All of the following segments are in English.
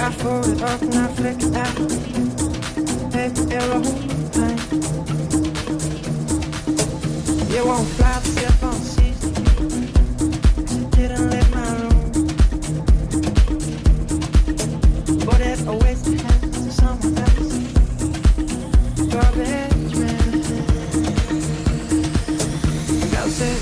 fold it up and I flick it out. Baby, aeroplane. You won't fly the step on seas. Didn't leave my room. But if I waste a hand to someone else, garbage man. Gotta say,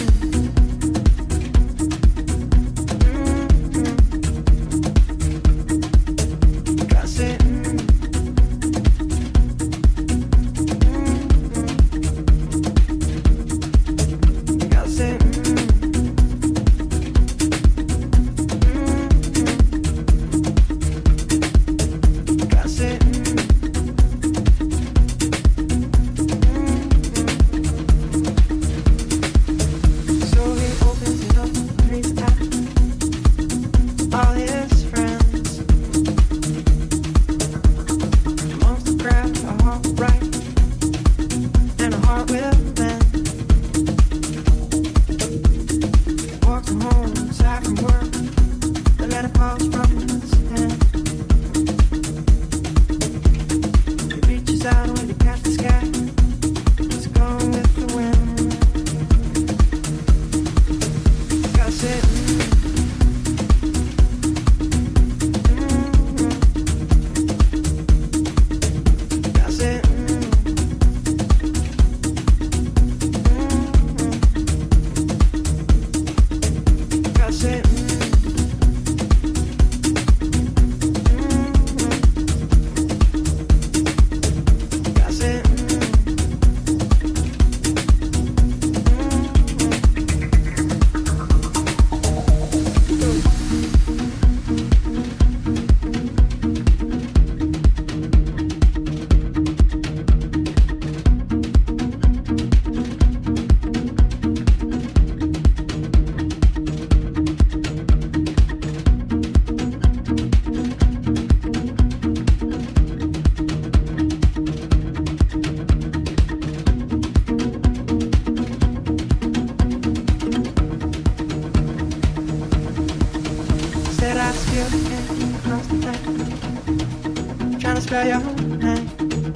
trying to spell your name.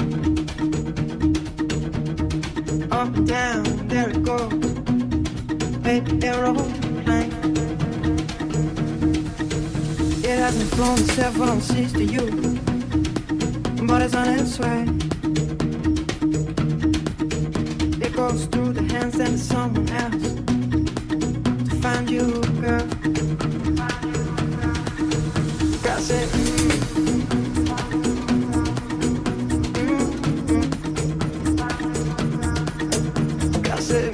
Up and down, there it goes. Baby, aeroplane. It hasn't flown several seas to you, but it's on its way. It goes through the hands and someone else to find you, girl. Gotta say, gotta say,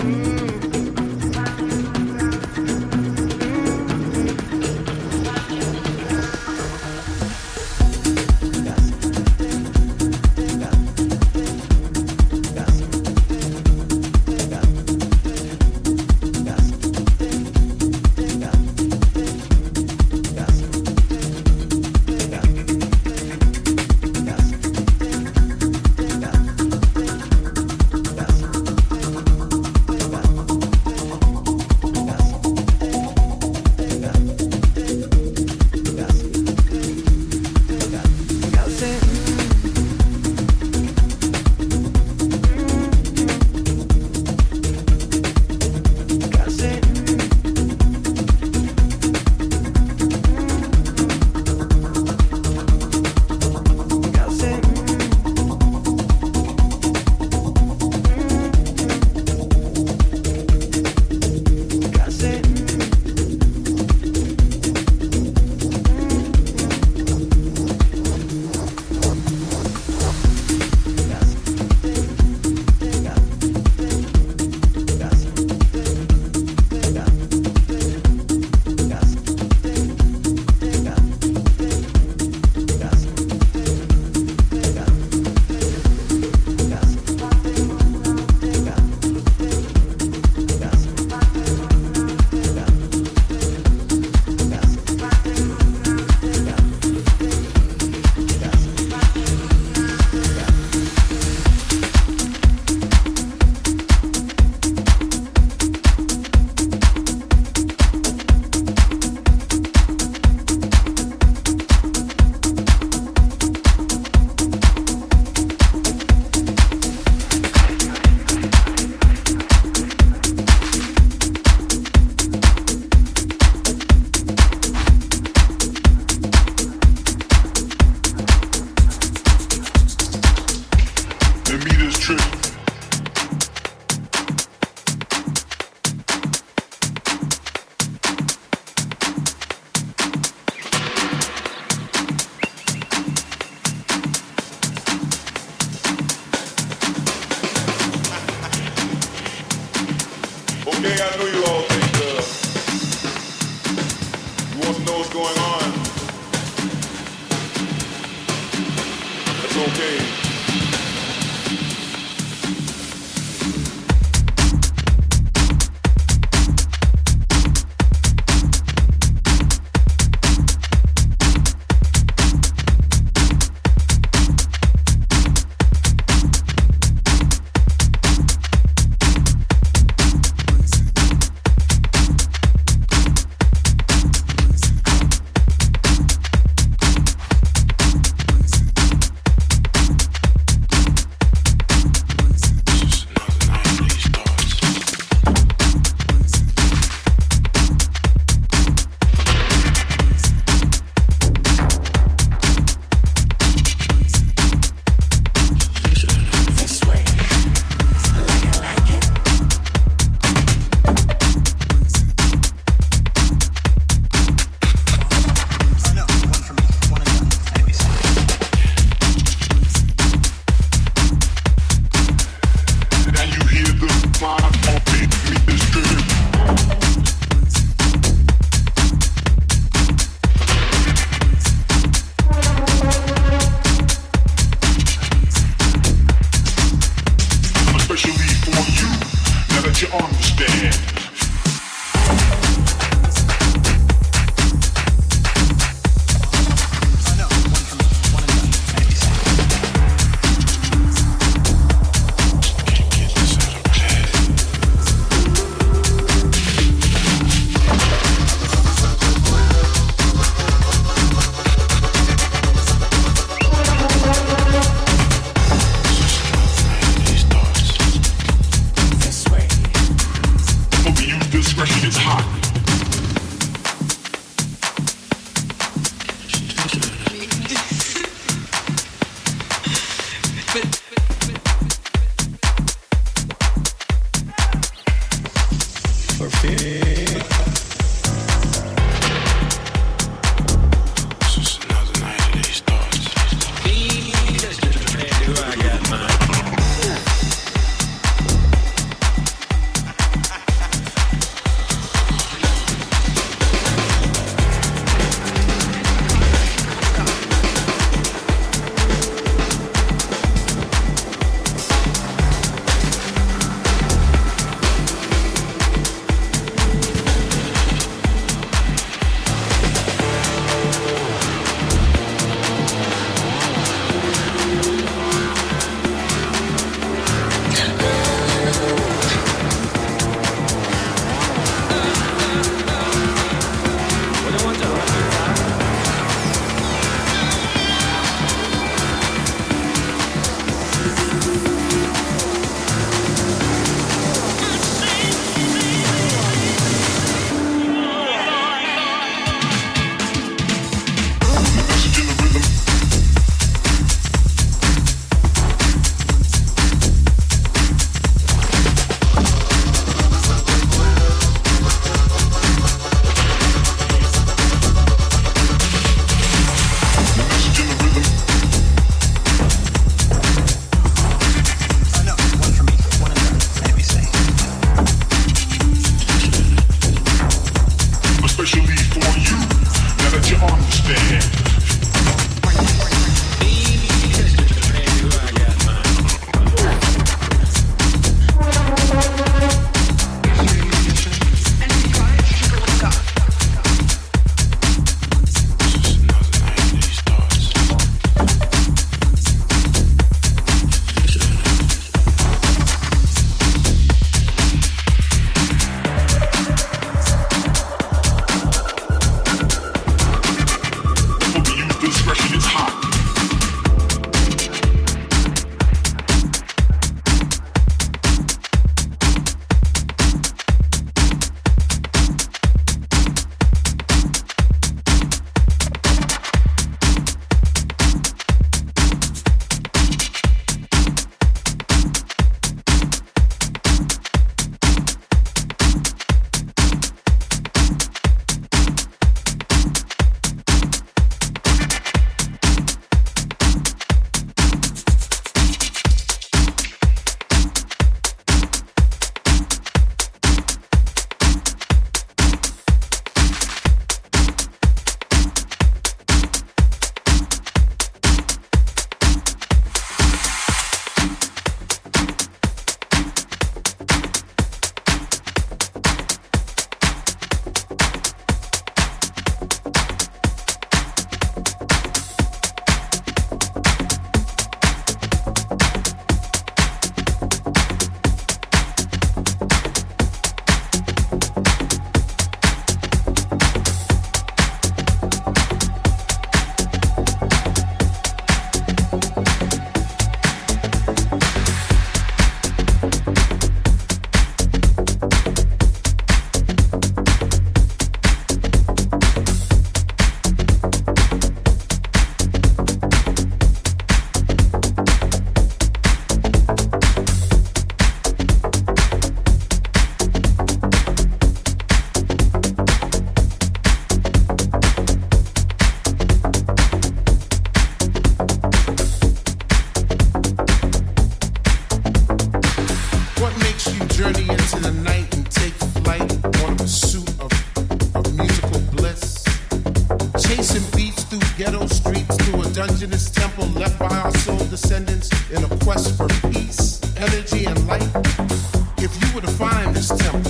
dungeonous temple left by our soul descendants in a quest for peace, energy, and light. If you were to find this temple,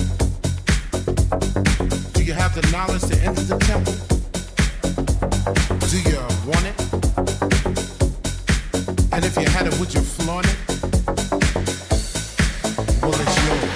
do you have the knowledge to enter the temple? Do you want it? And if you had it, would you flaunt it? Well, it's yours.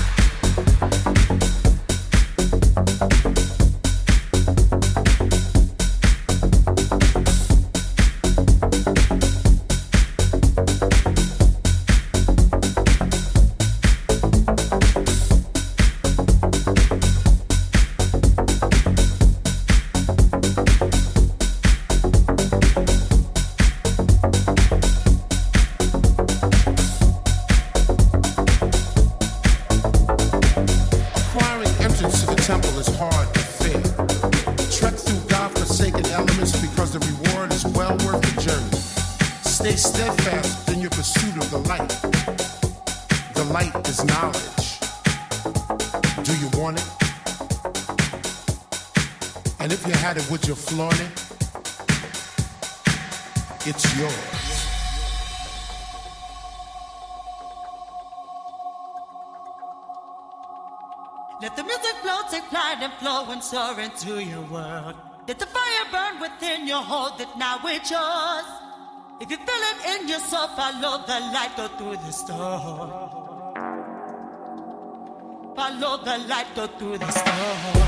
Would you flaunt it? It's yours. Let the music flow, take flight and flow and soar into your world. Let the fire burn within your, hold it now, it's yours. If you feel it in your soul, follow the light, go through the storm. Follow the light, go through the storm.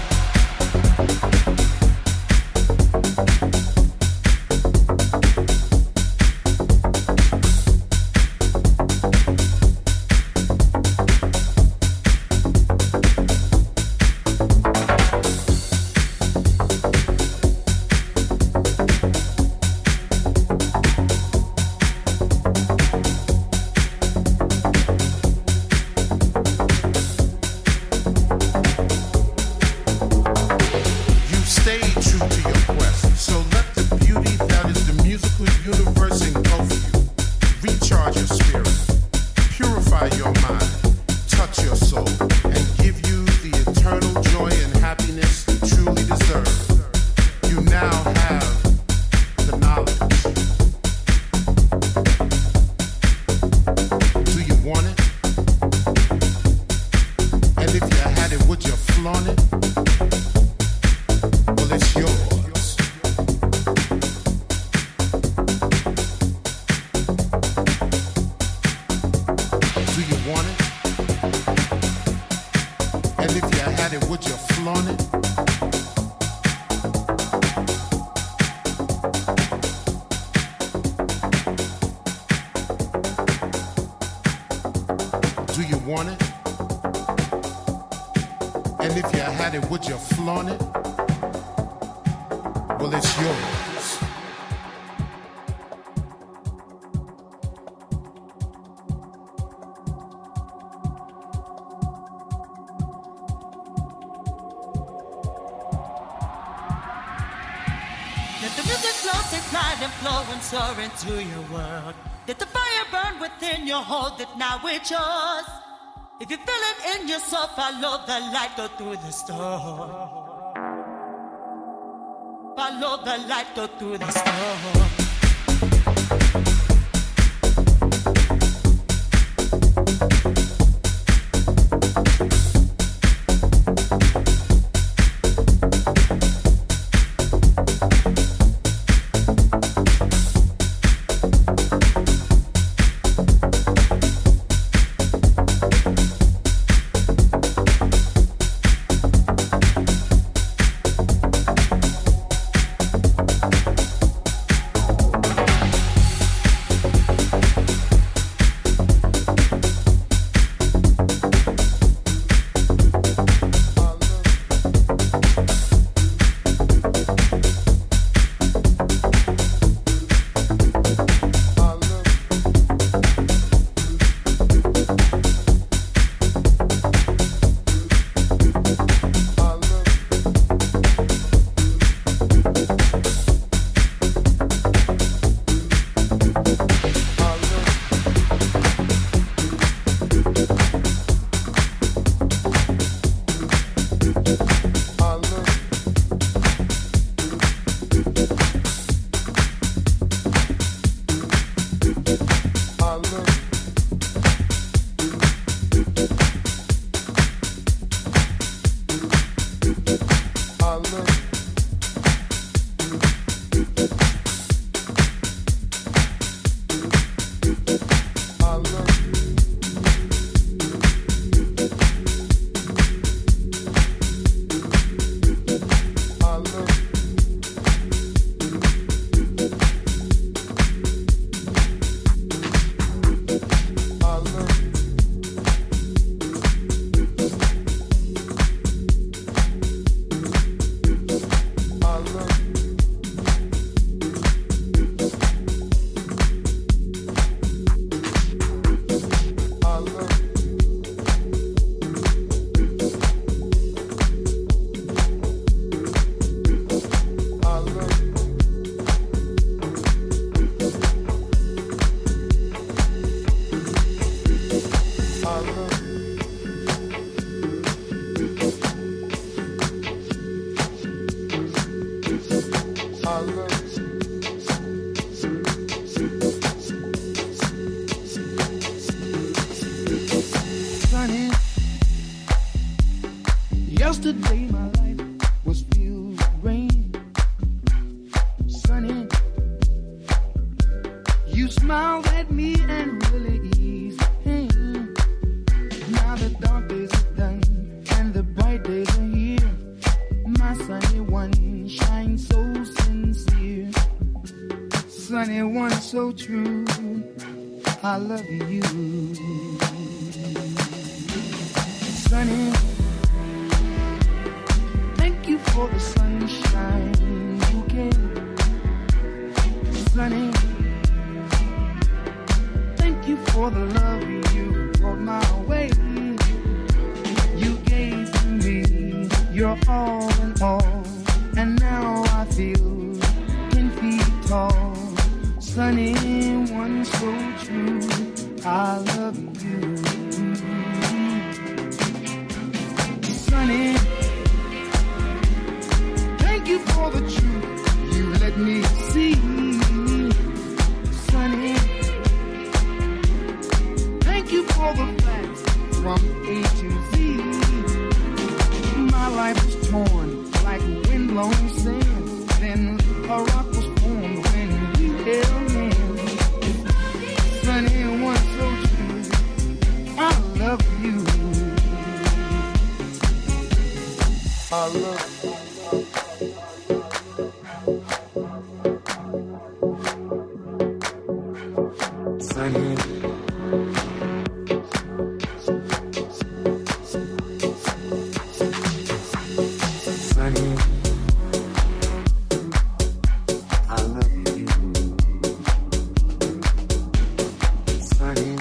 Soar into your world. Let the fire burn within your, hold it now, it's yours. If you feel it in your soul, follow the light, go through the storm. Follow the light, go through the storm. You smiled at me and really eased pain. Now the dark days are done and the bright days are here. My sunny one shines so sincere. Sunny one so true. I love you. Sunny, thank you for the sunshine bouquet. Sunny, thank you for the love you brought my way. You gave to me your all in all, and now I feel 10 feet tall. Sunny, one so true, I love you. Sunny, thank you for the truth you let me see. Sunny, thank you for the facts from A to Z. My life was torn like windblown sand. Then a rock was formed when we held hands. Sunny, one so true, I love you. I love you. Sunny. Sunny. I love you. Sunny.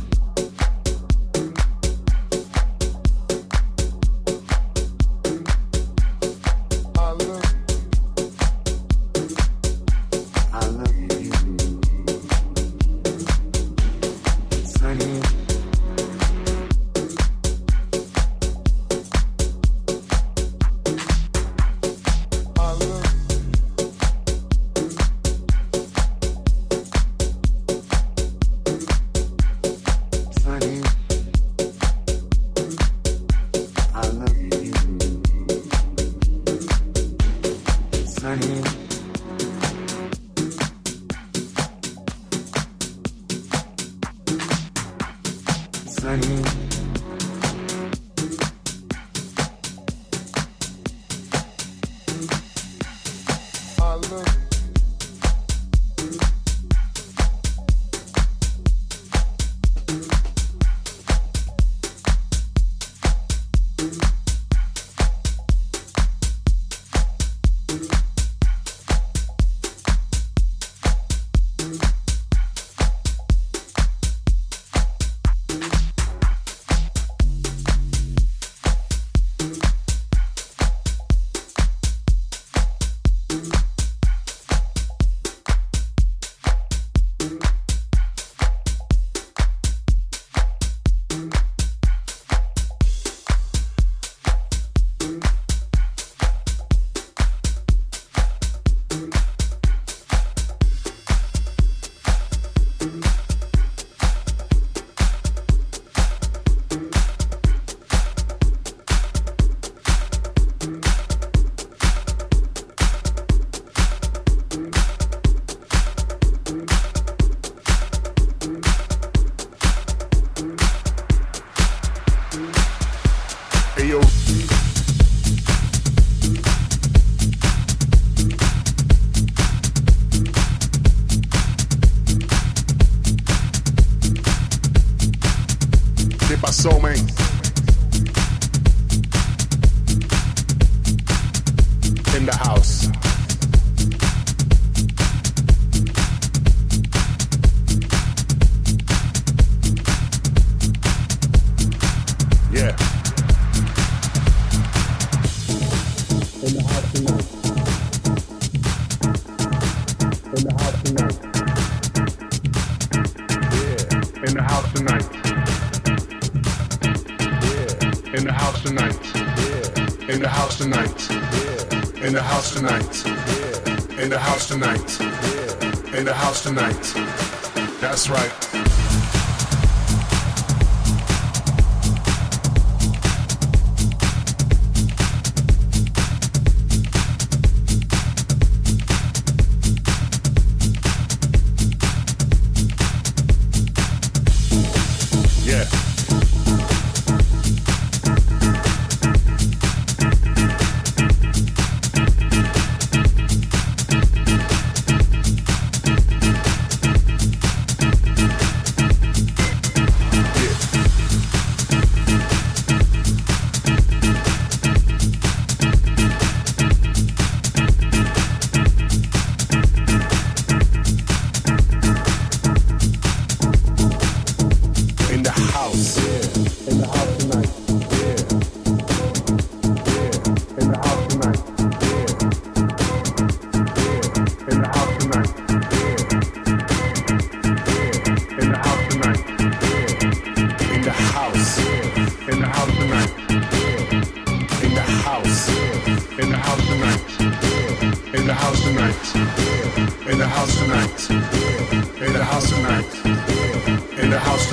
Tonight. That's right.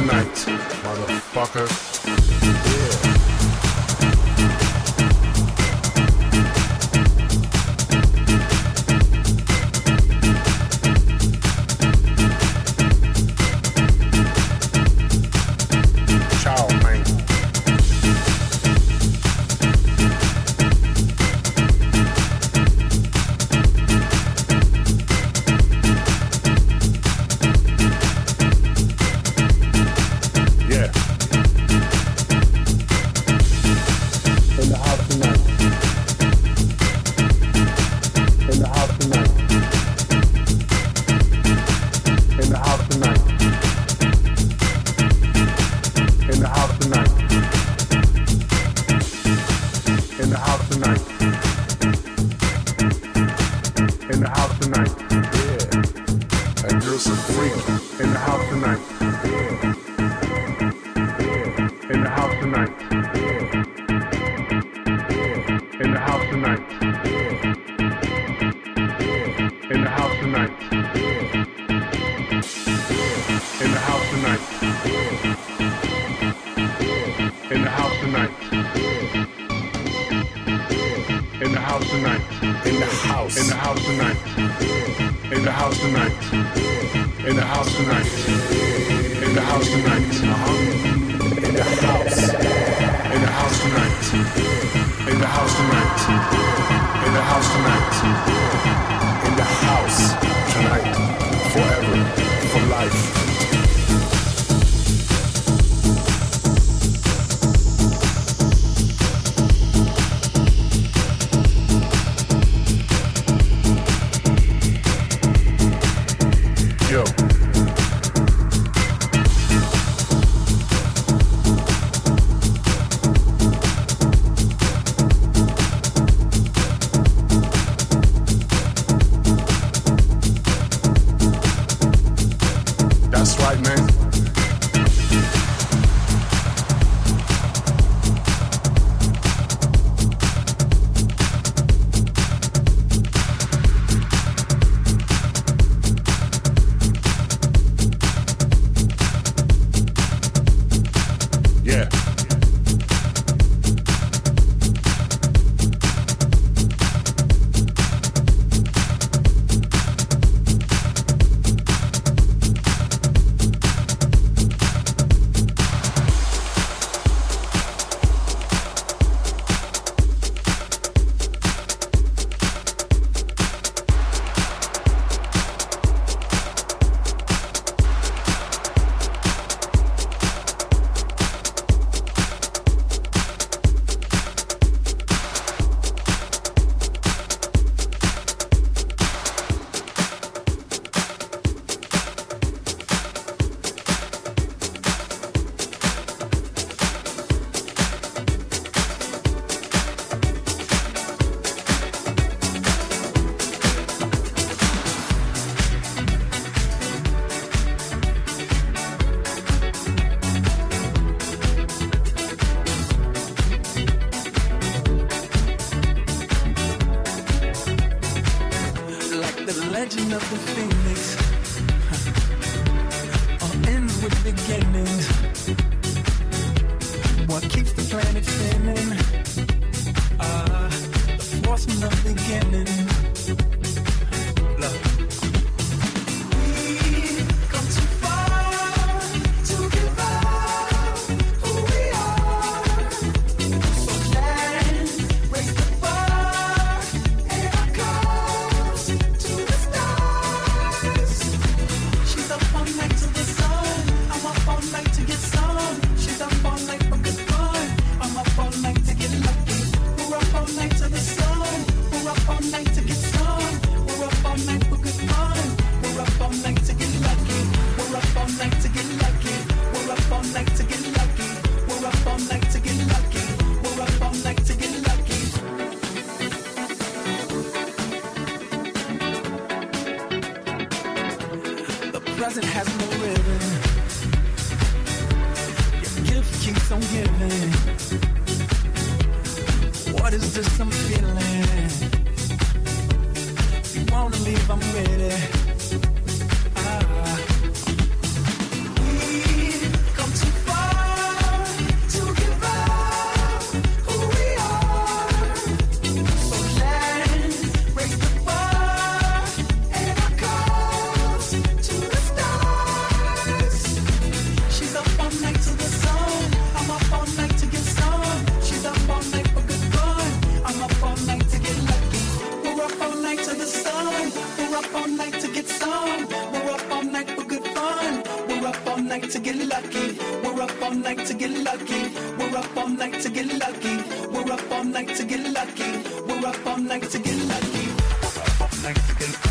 tonight, motherfucker. Yeah. present has no ribbon. Your gift keeps on giving. What is this I'm feeling? You wanna leave, I'm ready. to get lucky. We're up all night to get lucky. We're up all night to get lucky. We're up all night to get lucky. We're up all night to get lucky. Up all night to get lucky.